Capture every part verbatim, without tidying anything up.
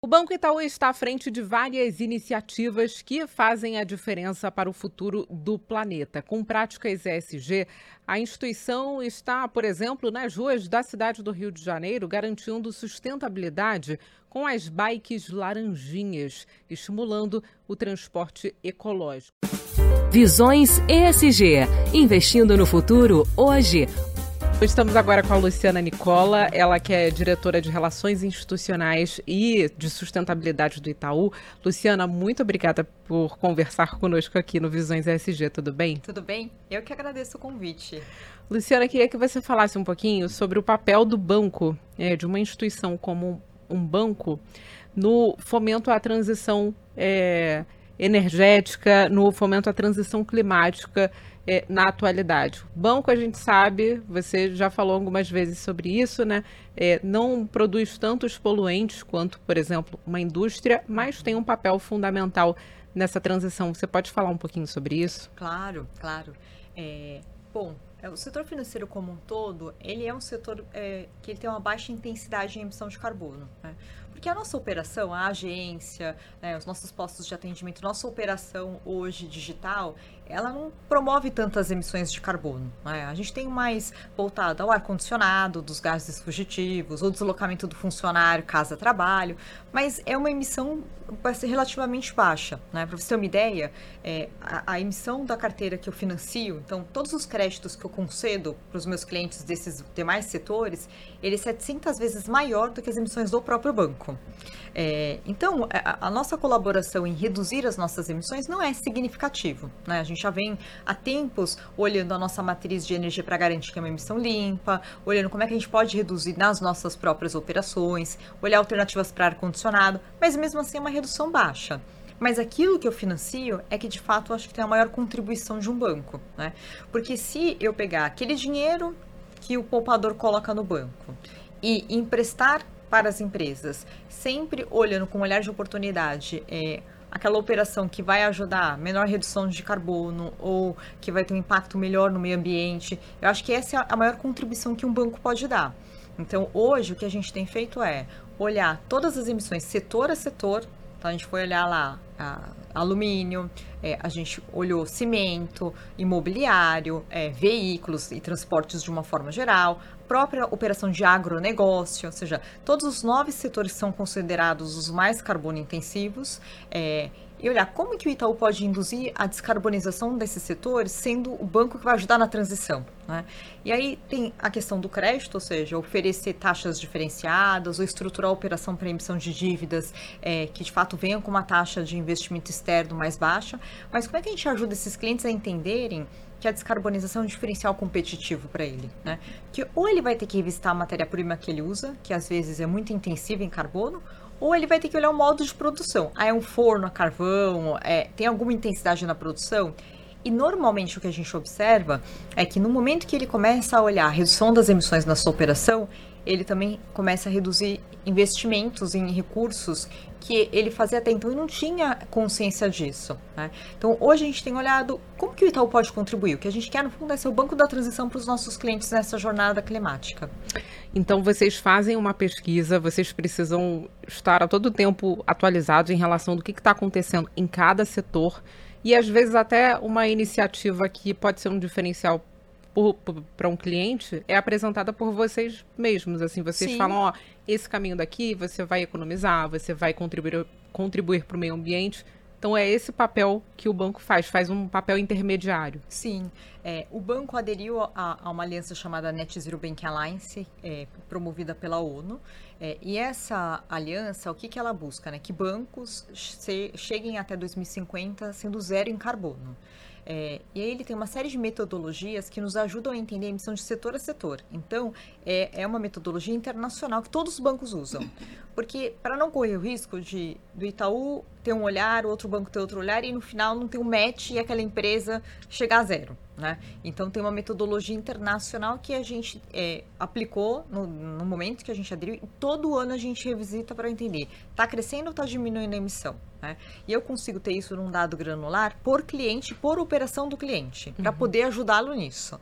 O Banco Itaú está à frente de várias iniciativas que fazem a diferença para o futuro do planeta. Com práticas E S G, a instituição está, por exemplo, nas ruas da cidade do Rio de Janeiro, garantindo sustentabilidade com as bikes laranjinhas, estimulando o transporte ecológico. Visões E S G, investindo no futuro hoje. Estamos agora com a Luciana Nicola, ela que é diretora de Relações Institucionais e de Sustentabilidade do Itaú. Luciana, muito obrigada por conversar conosco aqui no Visões E S G, tudo bem? Tudo bem? Eu que agradeço o convite. Luciana, queria que você falasse um pouquinho sobre o papel do banco, é, de uma instituição como um banco, no fomento à transição é, energética, no fomento à transição climática, É, na atualidade. O banco, a gente sabe, você já falou algumas vezes sobre isso, né? É, não produz tantos poluentes quanto, por exemplo, uma indústria, mas tem um papel fundamental nessa transição. Você pode falar um pouquinho sobre isso? Claro, claro. É, bom, o setor financeiro como um todo, ele é um setor é, que ele tem uma baixa intensidade em emissão de carbono, né? Porque a nossa operação, a agência, né, os nossos postos de atendimento, nossa operação hoje digital, ela não promove tantas emissões de carbono, né? A gente tem mais voltado ao ar-condicionado, dos gases fugitivos, ou deslocamento do funcionário, casa-trabalho, mas é uma emissão vai ser relativamente baixa, né? Para você ter uma ideia, é, a, a emissão da carteira que eu financio, então todos os créditos que eu concedo para os meus clientes desses demais setores, ele é setecentas vezes maior do que as emissões do próprio banco. É, então, a, a nossa colaboração em reduzir as nossas emissões não é significativo, né? A gente já vem há tempos olhando a nossa matriz de energia para garantir que é uma emissão limpa, olhando como é que a gente pode reduzir nas nossas próprias operações, olhar alternativas para ar-condicionado, mas mesmo assim é uma redução baixa. Mas aquilo que eu financio é que, de fato, eu acho que tem a maior contribuição de um banco, né? Porque se eu pegar aquele dinheiro que o poupador coloca no banco e emprestar para as empresas, sempre olhando com um olhar de oportunidade, é, aquela operação que vai ajudar a menor redução de carbono ou que vai ter um impacto melhor no meio ambiente, eu acho que essa é a maior contribuição que um banco pode dar. Então, hoje, o que a gente tem feito é olhar todas as emissões, setor a setor. Então, a gente foi olhar lá a, alumínio, é, a gente olhou cimento, imobiliário, é, veículos e transportes de uma forma geral, própria operação de agronegócio, ou seja, todos os nove setores são considerados os mais carbono intensivos, é, e olhar como que o Itaú pode induzir a descarbonização desses setores, sendo o banco que vai ajudar na transição, né? E aí tem a questão do crédito, ou seja, oferecer taxas diferenciadas ou estruturar a operação para emissão de dívidas é, que de fato venham com uma taxa de investimento externo mais baixa. Mas como é que a gente ajuda esses clientes a entenderem que a descarbonização é um diferencial competitivo para ele, né? Que ou ele vai ter que revisitar a matéria-prima que ele usa, que às vezes é muito intensiva em carbono, ou ele vai ter que olhar o modo de produção. Ah, é um forno a carvão, é, tem alguma intensidade na produção? E normalmente o que a gente observa é que no momento que ele começa a olhar a redução das emissões na sua operação, ele também começa a reduzir investimentos em recursos que ele fazia até então e não tinha consciência disso, né? Então, hoje a gente tem olhado como que o Itaú pode contribuir. O que a gente quer, no fundo, é ser o banco da transição para os nossos clientes nessa jornada climática. Então, vocês fazem uma pesquisa, vocês precisam estar a todo tempo atualizados em relação do que está acontecendo em cada setor e, às vezes, até uma iniciativa que pode ser um diferencial para um cliente é apresentada por vocês mesmos, assim, vocês Sim. falam, ó, esse caminho daqui você vai economizar, você vai contribuir contribuir para o meio ambiente. Então é esse papel que o banco faz, faz um papel intermediário. Sim, é, o banco aderiu a, a uma aliança chamada Net Zero Banking Alliance, é, promovida pela ONU, é, e essa aliança, o que, que ela busca, né? Que bancos che- cheguem até dois mil e cinquenta sendo zero em carbono. É, e aí ele tem uma série de metodologias que nos ajudam a entender a emissão de setor a setor. Então, é, é uma metodologia internacional que todos os bancos usam. Porque, para não correr o risco de do Itaú ter um olhar, o outro banco ter outro olhar, e no final não ter um match e aquela empresa chegar a zero, né? Então, tem uma metodologia internacional que a gente é, aplicou no, no momento que a gente aderiu, e todo ano a gente revisita para entender, está crescendo ou está diminuindo a emissão, né? E eu consigo ter isso num dado granular por cliente, por operação do cliente, para poder ajudá-lo nisso.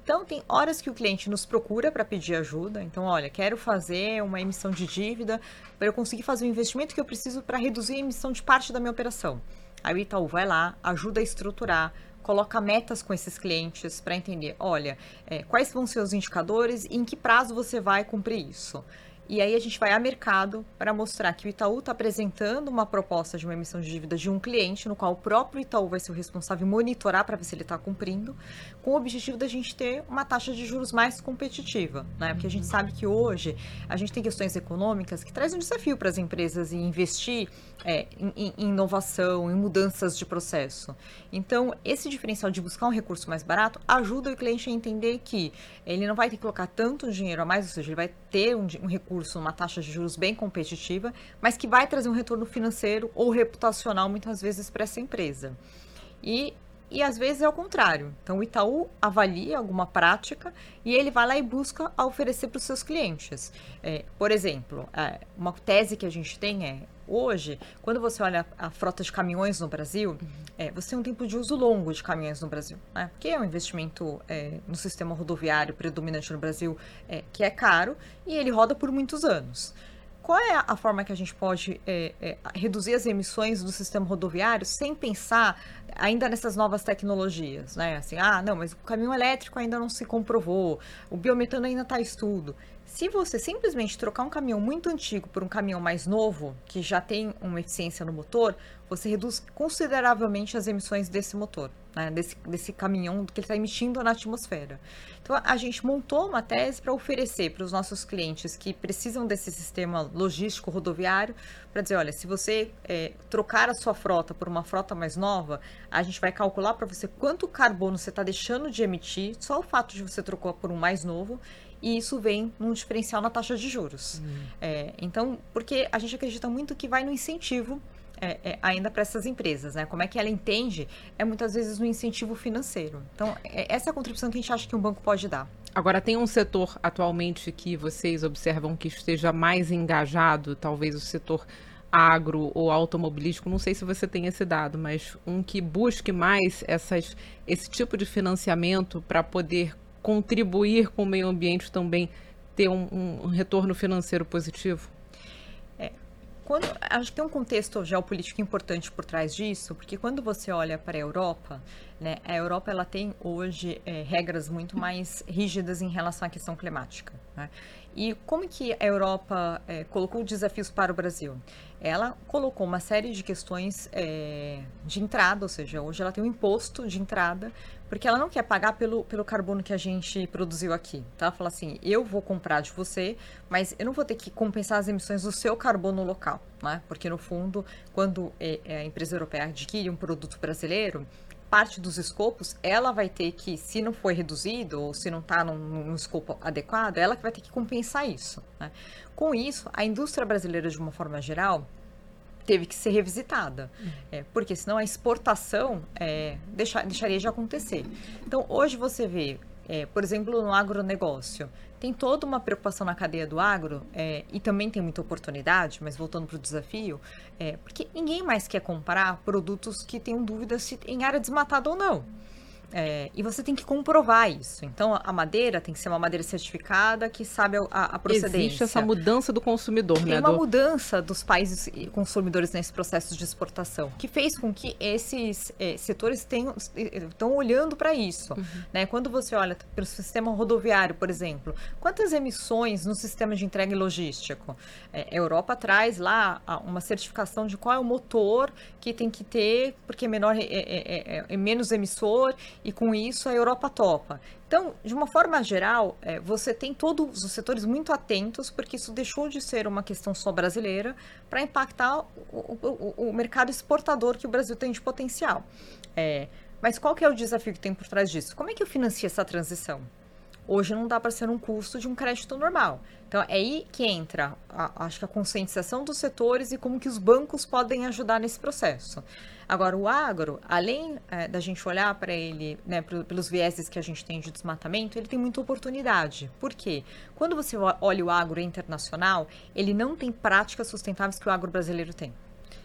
Então, tem horas que o cliente nos procura para pedir ajuda. Então, olha, quero fazer uma emissão de dívida para eu conseguir fazer o investimento que eu preciso para reduzir a emissão de parte da minha operação. Aí o Itaú vai lá, ajuda a estruturar, coloca metas com esses clientes para entender, olha, é, quais vão ser os indicadores e em que prazo você vai cumprir isso. E aí a gente vai a mercado para mostrar que o Itaú está apresentando uma proposta de uma emissão de dívida de um cliente, no qual o próprio Itaú vai ser o responsável em monitorar para ver se ele está cumprindo, com o objetivo da gente ter uma taxa de juros mais competitiva, né? Porque a gente sabe que hoje a gente tem questões econômicas que trazem um desafio para as empresas em investir é, em, em inovação, em mudanças de processo. Então, esse diferencial de buscar um recurso mais barato ajuda o cliente a entender que ele não vai ter que colocar tanto dinheiro a mais, ou seja, ele vai ter um, um recurso uma taxa de juros bem competitiva, mas que vai trazer um retorno financeiro ou reputacional muitas vezes para essa empresa. E, e às vezes é o contrário. Então o Itaú avalia alguma prática e ele vai lá e busca a oferecer para os seus clientes. É, por exemplo, é, uma tese que a gente tem é, hoje, quando você olha a frota de caminhões no Brasil, é, você tem um tempo de uso longo de caminhões no Brasil, né? Porque é um investimento é, no sistema rodoviário predominante no Brasil é, que é caro e ele roda por muitos anos. Qual é a forma que a gente pode é, é, reduzir as emissões do sistema rodoviário sem pensar ainda nessas novas tecnologias, né? Assim, ah, não, mas o caminhão elétrico ainda não se comprovou, o biometano ainda está em estudo. Se você simplesmente trocar um caminhão muito antigo por um caminhão mais novo, que já tem uma eficiência no motor, você reduz consideravelmente as emissões desse motor, né? desse, desse caminhão que ele está emitindo na atmosfera. Então, a gente montou uma tese para oferecer para os nossos clientes que precisam desse sistema logístico rodoviário, para dizer, olha, se você é, trocar a sua frota por uma frota mais nova, a gente vai calcular para você quanto carbono você está deixando de emitir, só o fato de você trocar por um mais novo, e isso vem num diferencial na taxa de juros. Uhum. É, então, porque a gente acredita muito que vai no incentivo é, é, ainda para essas empresas, né? Como é que ela entende é muitas vezes no incentivo financeiro. Então, é, essa é a contribuição que a gente acha que um banco pode dar. Agora, tem um setor atualmente que vocês observam que esteja mais engajado, talvez o setor agro ou automobilístico, não sei se você tem esse dado, mas um que busque mais essas, esse tipo de financiamento para poder contribuir com o meio ambiente também, ter um, um retorno financeiro positivo? É, quando, acho que tem um contexto geopolítico importante por trás disso, porque quando você olha para a Europa, né, a Europa ela tem hoje é, regras muito mais rígidas em relação à questão climática, né? E como que a Europa é, colocou desafios para o Brasil? Ela colocou uma série de questões é, de entrada, ou seja, hoje ela tem um imposto de entrada, porque ela não quer pagar pelo, pelo carbono que a gente produziu aqui, tá? Fala assim, eu vou comprar de você, mas eu não vou ter que compensar as emissões do seu carbono local, né? Porque no fundo, quando é, a empresa europeia adquire um produto brasileiro, parte dos escopos, ela vai ter que, se não foi reduzido ou se não está num, num escopo adequado, ela que vai ter que compensar isso, né? Com isso, a indústria brasileira, de uma forma geral, teve que ser revisitada, uhum. é, porque senão a exportação é, deixa, deixaria de acontecer. Então, hoje você vê, é, por exemplo, no agronegócio, tem toda uma preocupação na cadeia do agro, é, e também tem muita oportunidade, mas voltando para o desafio, é, porque ninguém mais quer comprar produtos que tenham dúvidas se em área desmatada ou não. É, e você tem que comprovar isso. Então, a madeira tem que ser uma madeira certificada que sabe a, a procedência. Existe essa mudança do consumidor, tem né? Tem uma do... mudança dos países consumidores nesse processo de exportação, que fez com que esses é, setores tenham, estão olhando para isso. Uhum. Né? Quando você olha para o sistema rodoviário, por exemplo, quantas emissões no sistema de entrega e logístico? É, a Europa traz lá uma certificação de qual é o motor que tem que ter, porque é, menor, é, é, é, é menos emissor, e com isso a Europa topa. Então, de uma forma geral, é, você tem todos os setores muito atentos, porque isso deixou de ser uma questão só brasileira para impactar o, o, o mercado exportador que o Brasil tem de potencial. É, mas qual que é o desafio que tem por trás disso? Como é que eu financio essa transição? Hoje não dá para ser um custo de um crédito normal. Então, é aí que entra, a, acho que a conscientização dos setores e como que os bancos podem ajudar nesse processo. Agora, o agro, além é, da gente olhar para ele, né, pelos vieses que a gente tem de desmatamento, ele tem muita oportunidade. Por quê? Quando você olha o agro internacional, ele não tem práticas sustentáveis que o agro brasileiro tem.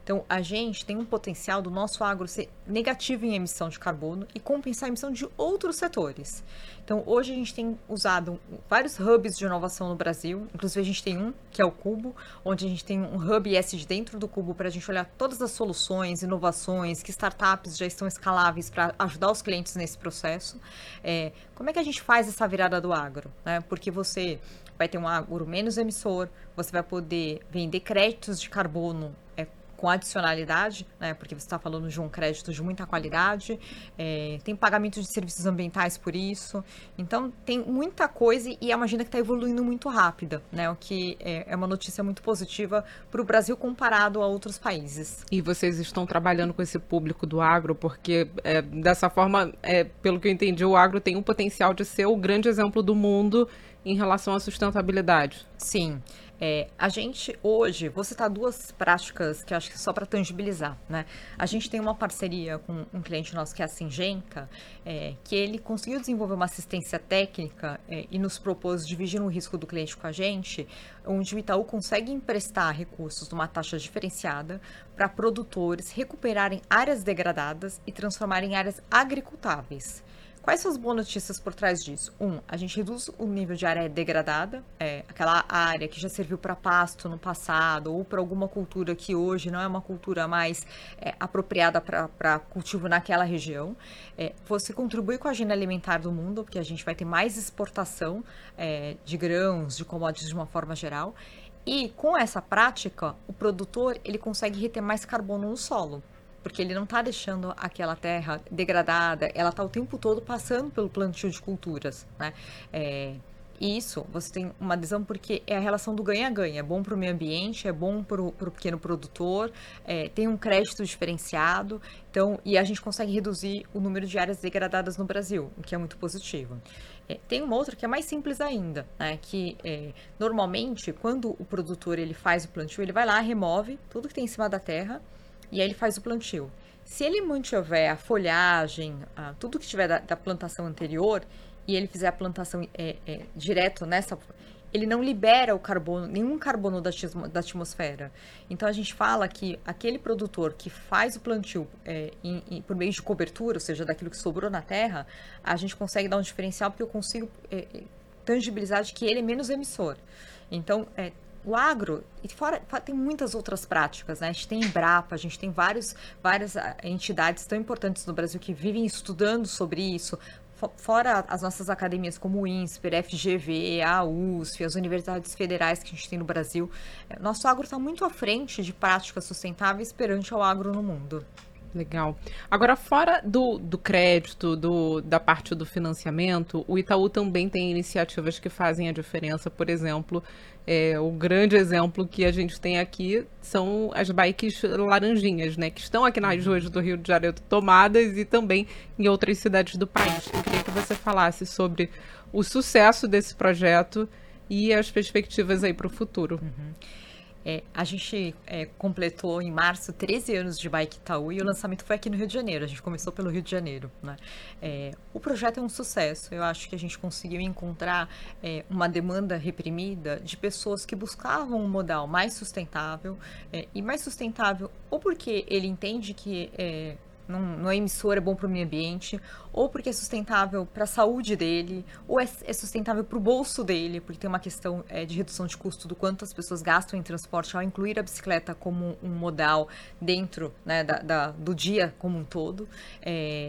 Então, a gente tem um potencial do nosso agro ser negativo em emissão de carbono e compensar a emissão de outros setores. Então, hoje a gente tem usado vários hubs de inovação no Brasil, inclusive a gente tem um, que é o Cubo, onde a gente tem um hub I S D dentro do Cubo para a gente olhar todas as soluções, inovações, que startups já estão escaláveis para ajudar os clientes nesse processo. É, como é que a gente faz essa virada do agro? Né? Porque você vai ter um agro menos emissor, você vai poder vender créditos de carbono é, com adicionalidade, né, porque você está falando de um crédito de muita qualidade, é, tem pagamento de serviços ambientais por isso, então tem muita coisa e é uma agenda que está evoluindo muito rápida, né, o que é, é uma notícia muito positiva para o Brasil comparado a outros países. E vocês estão trabalhando com esse público do agro, porque é, dessa forma, é, pelo que eu entendi, o agro tem um potencial de ser o grande exemplo do mundo em relação à sustentabilidade. Sim. É, a gente hoje, vou citar duas práticas que eu acho que só para tangibilizar, né? A gente tem uma parceria com um cliente nosso que é a Syngenta, é, que ele conseguiu desenvolver uma assistência técnica é, e nos propôs dividir o risco do cliente com a gente, onde o Itaú consegue emprestar recursos numa taxa diferenciada para produtores recuperarem áreas degradadas e transformarem em áreas agricultáveis. Quais são as boas notícias por trás disso? Um, a gente reduz o nível de área degradada, é, aquela área que já serviu para pasto no passado ou para alguma cultura que hoje não é uma cultura mais é, apropriada para cultivo naquela região. É, você contribui com a agenda alimentar do mundo, porque a gente vai ter mais exportação é, de grãos, de commodities de uma forma geral. E com essa prática, o produtor ele consegue reter mais carbono no solo. Porque ele não está deixando aquela terra degradada, ela está o tempo todo passando pelo plantio de culturas, né? É, e isso, você tem uma adesão porque é a relação do ganha-ganha, é bom para o meio ambiente, é bom para o pequeno produtor, é, tem um crédito diferenciado, então, e a gente consegue reduzir o número de áreas degradadas no Brasil, o que é muito positivo. É, tem uma outra que é mais simples ainda, né? Que é, normalmente, quando o produtor ele faz o plantio, ele vai lá, remove tudo que tem em cima da terra, e aí ele faz o plantio. Se ele mantiver a folhagem, a, tudo que tiver da, da plantação anterior, e ele fizer a plantação é, é, direto nessa, ele não libera o carbono, nenhum carbono da, da atmosfera. Então a gente fala que aquele produtor que faz o plantio é, em, em, por meio de cobertura, ou seja, daquilo que sobrou na terra, a gente consegue dar um diferencial porque eu consigo é, tangibilizar de que ele é menos emissor. Então, é, o agro, e fora, tem muitas outras práticas, né? A gente tem Embrapa, a gente tem vários, várias entidades tão importantes no Brasil que vivem estudando sobre isso, fora as nossas academias como o INSPER, F G V, a U S F, as universidades federais que a gente tem no Brasil. Nosso agro está muito à frente de práticas sustentáveis perante ao agro no mundo. Legal. Agora, fora do, do crédito, do, da parte do financiamento, o Itaú também tem iniciativas que fazem a diferença. Por exemplo, é, o grande exemplo que a gente tem aqui são as bikes laranjinhas, né? Que estão aqui nas ruas do Rio de Janeiro tomadas e também em outras cidades do país. Eu queria que você falasse sobre o sucesso desse projeto e as perspectivas aí para o futuro. Uhum. É, a gente é, completou em março treze anos de Bike Itaú e o lançamento foi aqui no Rio de Janeiro. A gente começou pelo Rio de Janeiro, né? É, o projeto é um sucesso. Eu acho que a gente conseguiu encontrar é, uma demanda reprimida de pessoas que buscavam um modal mais sustentável é, e mais sustentável ou porque ele entende que é, não, não é emissor, é bom para o meio ambiente, ou porque é sustentável para a saúde dele, ou é, é sustentável para o bolso dele, porque tem uma questão é, de redução de custo do quanto as pessoas gastam em transporte ao incluir a bicicleta como um modal dentro, né, da, da, do dia como um todo. É,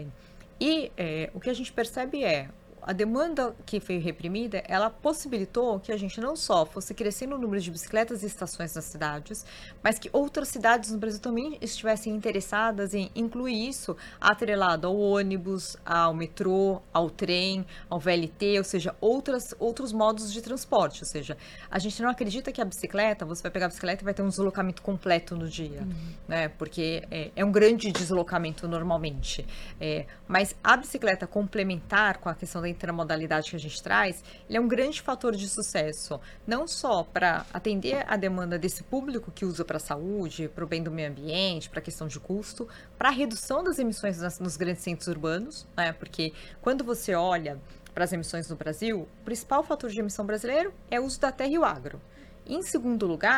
e é, o que a gente percebe é a demanda que foi reprimida, ela possibilitou que a gente não só fosse crescendo o número de bicicletas e estações nas cidades, mas que outras cidades no Brasil também estivessem interessadas em incluir isso atrelado ao ônibus, ao metrô, ao trem, ao V L T, ou seja, outras, outros modos de transporte. Ou seja, a gente não acredita que a bicicleta, você vai pegar a bicicleta e vai ter um deslocamento completo no dia, uhum. né? Porque é, é um grande deslocamento normalmente. É, mas a bicicleta complementar com a questão da intermodalidade que a gente traz, ele é um grande fator de sucesso, não só para atender a demanda desse público que usa para a saúde, para o bem do meio ambiente, para a questão de custo, para a redução das emissões nas, nos grandes centros urbanos, né? Porque quando você olha para as emissões no Brasil, o principal fator de emissão brasileiro é o uso da terra e o agro. Em segundo lugar,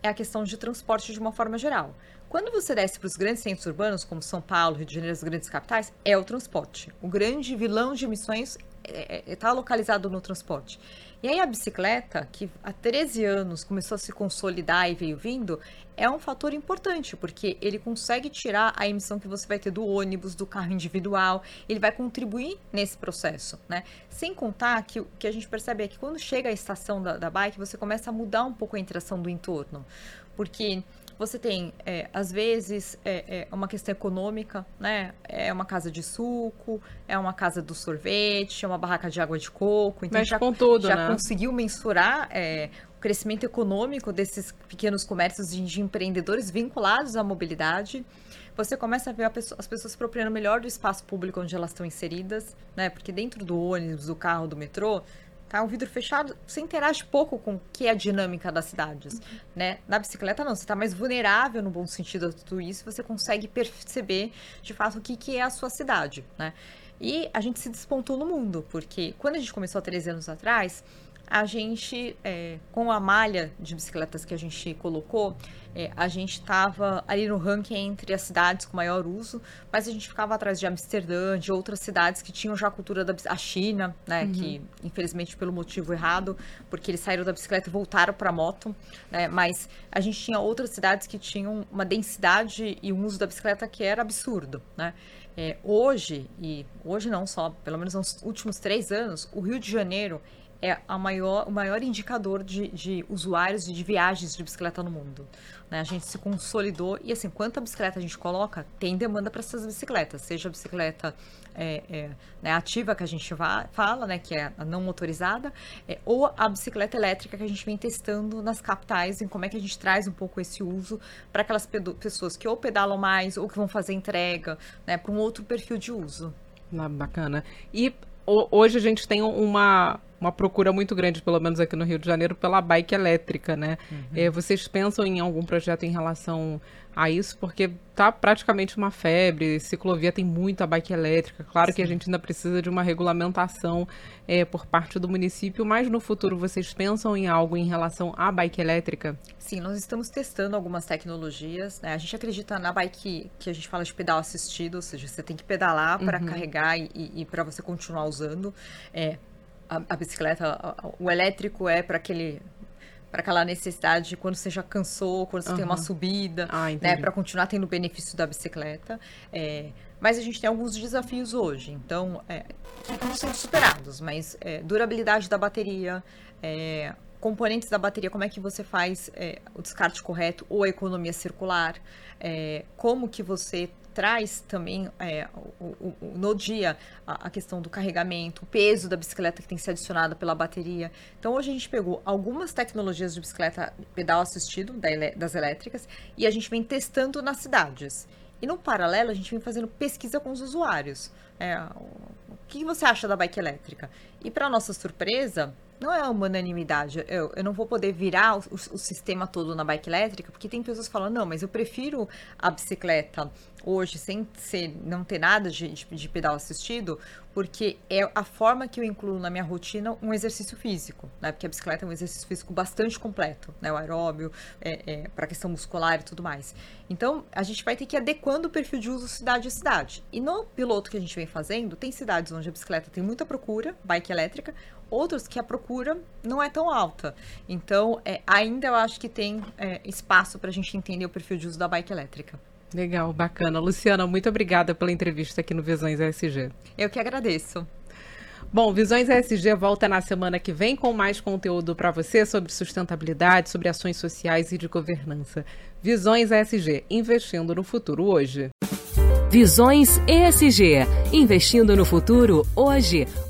é a questão de transporte de uma forma geral. Quando você desce para os grandes centros urbanos, como São Paulo, Rio de Janeiro, as grandes capitais, é o transporte. O grande vilão de emissões está localizado no transporte. E aí a bicicleta, que há treze anos começou a se consolidar e veio vindo, é um fator importante, porque ele consegue tirar a emissão que você vai ter do ônibus, do carro individual, ele vai contribuir nesse processo, né? Sem contar que o que a gente percebe é que quando chega a estação da, da bike, você começa a mudar um pouco a interação do entorno, porque você tem, é, às vezes, é, é uma questão econômica, né? É uma casa de suco, é uma casa do sorvete, é uma barraca de água de coco. Então, Mexe já, com tudo, já né? conseguiu mensurar é, o crescimento econômico desses pequenos comércios de, de empreendedores vinculados à mobilidade. Você começa a ver a pessoa, as pessoas se apropriando melhor do espaço público onde elas estão inseridas, né? Porque dentro do ônibus, do carro, do metrô, tá, o vidro fechado, você interage pouco com o que é a dinâmica das cidades, uhum. né? Na bicicleta, não, você está mais vulnerável no bom sentido a tudo isso, você consegue perceber, de fato, o que, que é a sua cidade, né? E a gente se despontou no mundo, porque quando a gente começou há treze anos atrás, a gente, é, com a malha de bicicletas que a gente colocou, é, a gente estava ali no ranking entre as cidades com maior uso, mas a gente ficava atrás de Amsterdã, de outras cidades que tinham já a cultura da a China, né, uhum. que infelizmente pelo motivo errado, porque eles saíram da bicicleta e voltaram para a moto, né, mas a gente tinha outras cidades que tinham uma densidade e um uso da bicicleta que era absurdo, né. É, hoje, e hoje não só, pelo menos nos últimos três anos, o Rio de Janeiro é a maior, o maior indicador de, de usuários e de viagens de bicicleta no mundo, né? A gente se consolidou e, assim, quanta bicicleta a gente coloca, tem demanda para essas bicicletas, seja a bicicleta é, é, né, ativa que a gente va, fala, né, que é a não motorizada, é, ou a bicicleta elétrica que a gente vem testando nas capitais, em como é que a gente traz um pouco esse uso para aquelas pessoas que ou pedalam mais ou que vão fazer entrega, né, para um outro perfil de uso. Ah, bacana. E hoje a gente tem uma, uma procura muito grande, pelo menos aqui no Rio de Janeiro, pela bike elétrica, né? Uhum. É, vocês pensam em algum projeto em relação a isso? Porque tá praticamente uma febre, ciclovia tem muita bike elétrica. Claro Sim. que a gente ainda precisa de uma regulamentação é, por parte do município, mas no futuro vocês pensam em algo em relação à bike elétrica? Sim, nós estamos testando algumas tecnologias, né? A gente acredita na bike que a gente fala de pedal assistido, ou seja, você tem que pedalar para uhum. carregar e, e, e para você continuar usando. É, a, a bicicleta, a, o elétrico é para aquele... para aquela necessidade de quando você já cansou, quando você uhum. tem uma subida, ah, né, para continuar tendo o benefício da bicicleta. É, mas a gente tem alguns desafios hoje, então, é, que estão sendo superados, mas é, durabilidade da bateria, é, componentes da bateria, como é que você faz é, o descarte correto ou a economia circular, é, como que você traz também é, o, o, o, no dia a, a questão do carregamento, o peso da bicicleta que tem que ser adicionada pela bateria. Então hoje a gente pegou algumas tecnologias de bicicleta pedal assistido da, das elétricas e a gente vem testando nas cidades. E no paralelo a gente vem fazendo pesquisa com os usuários. É, o que você acha da bike elétrica? E para nossa surpresa, não é uma unanimidade. Eu, eu não vou poder virar o, o sistema todo na bike elétrica, porque tem pessoas que falam, não, mas eu prefiro a bicicleta hoje sem ser, não ter nada de, de, de pedal assistido, porque é a forma que eu incluo na minha rotina um exercício físico, né? Porque a bicicleta é um exercício físico bastante completo, né? O aeróbio, é, é, para a questão muscular e tudo mais. Então, a gente vai ter que ir adequando o perfil de uso cidade a cidade. E no piloto que a gente vem fazendo, tem cidades onde a bicicleta tem muita procura, bike elétrica, outros que a procura não é tão alta. Então, é, ainda eu acho que tem é, espaço para a gente entender o perfil de uso da bike elétrica. Legal, bacana. Luciana, muito obrigada pela entrevista aqui no Visões E S G. Eu que agradeço. Bom, Visões E S G volta na semana que vem com mais conteúdo para você sobre sustentabilidade, sobre ações sociais e de governança. Visões E S G, investindo no futuro hoje. Visões E S G, investindo no futuro hoje.